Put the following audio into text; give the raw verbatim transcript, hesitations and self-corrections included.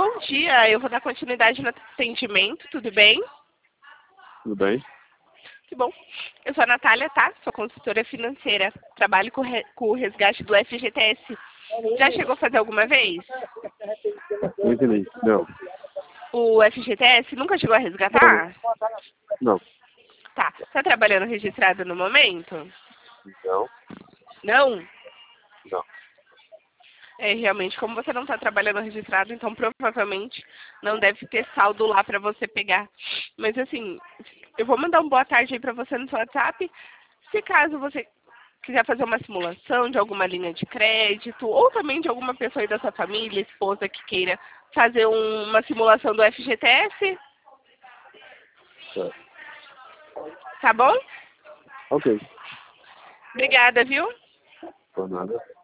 bom dia. Eu vou dar continuidade no atendimento, tudo bem? Tudo bem? Que bom. Eu sou a Natália, tá? Sou consultora financeira. Trabalho com, re... com o resgate do F G T S. Já chegou a fazer alguma vez? Não entendi. Não. O F G T S nunca chegou a resgatar? Não. Tá. Tá trabalhando registrado no momento? Não. Não? Não. É, realmente, como você não está trabalhando registrado, então provavelmente não deve ter saldo lá para você pegar. Mas assim, eu vou mandar um boa tarde aí para você no seu WhatsApp. Se caso você quiser fazer uma simulação de alguma linha de crédito, ou também de alguma pessoa aí da sua família, esposa que queira fazer um- uma simulação do F G T S, Tá. tá bom? Ok. Obrigada, viu? Por nada.